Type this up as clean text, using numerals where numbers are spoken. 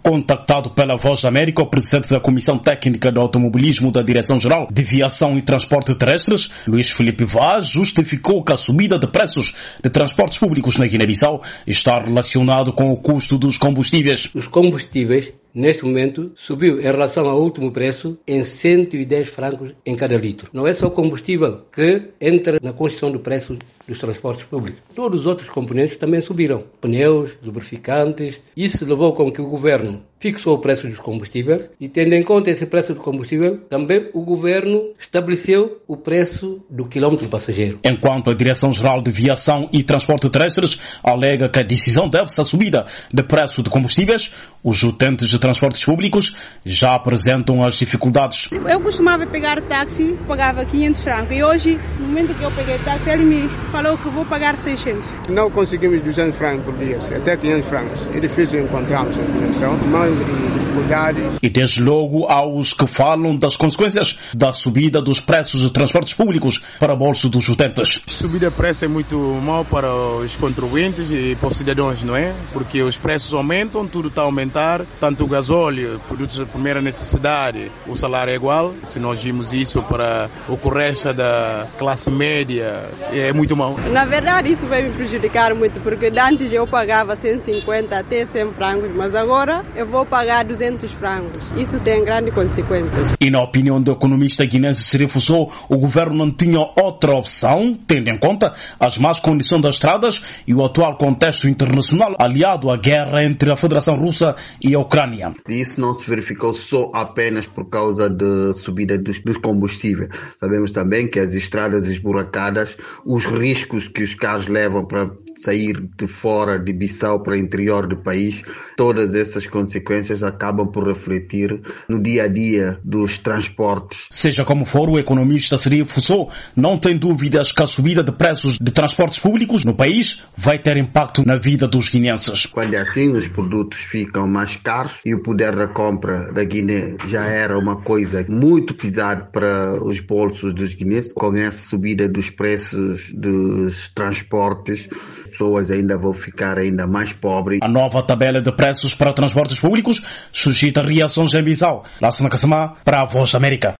Contactado pela Voz da América, o presidente da Comissão Técnica de Automobilismo da Direção-Geral de Viação e Transporte Terrestres, Luís Filipe Vaz, justificou que a subida de preços de transportes públicos na Guiné-Bissau está relacionado com o custo dos combustíveis. Os combustíveis, neste momento, subiu em relação ao último preço em 110 francos em cada litro. Não é só o combustível que entra na construção do preço dos transportes públicos. Todos os outros componentes também subiram. Pneus, lubrificantes. Isso levou com que o governo fixou o preço dos combustíveis e, tendo em conta esse preço do combustível, também o governo estabeleceu o preço do quilômetro passageiro. Enquanto a Direção-Geral de Viação e Transporte Terrestres alega que a decisão deve-se à subida de preço de combustíveis, os utentes de transportes públicos já apresentam as dificuldades. Eu costumava pegar táxi, pagava 500 francos e hoje, no momento que eu peguei táxi, ele me falou que vou pagar 600. Não conseguimos 200 francos por dia, até 500 francos. É difícil encontrarmos a dimensão, mas dificuldades. E desde logo aos que falam das consequências da subida dos preços de transportes públicos para o bolso dos utentes. Subida de preço é muito mal para os contribuintes e para os cidadãos, não é? Porque os preços aumentam, tudo está a aumentar, tanto o gasóleo, produtos de primeira necessidade, o salário é igual. Se nós vimos isso para o resto da classe média, é muito mal. Na verdade, isso vai me prejudicar muito, porque antes eu pagava 150 até 100 francos, mas agora eu vou pagar 200 francos. Isso tem grandes consequências. E na opinião do economista guinense Serifo Sow, o governo não tinha outra opção, tendo em conta as más condições das estradas e o atual contexto internacional aliado à guerra entre a Federação Russa e a Ucrânia. Isso não se verificou só apenas por causa da subida dos combustíveis. Sabemos também que as estradas esburacadas, os riscos que os carros levam para sair de fora de Bissau para o interior do país, todas essas consequências acabam por refletir no dia a dia dos transportes. Seja como for, o economista Serifo Sow não tem dúvidas que a subida de preços de transportes públicos no país vai ter impacto na vida dos guineenses. Quando é assim, os produtos ficam mais caros e o poder da compra da Guiné já era uma coisa muito pesada para os bolsos dos guineenses. Com essa subida dos preços dos transportes, pessoas ainda vão ficar ainda mais pobres. A nova tabela de preços para transportes públicos suscita reações em Bissau. Lassana Kassamá para a Voz da América.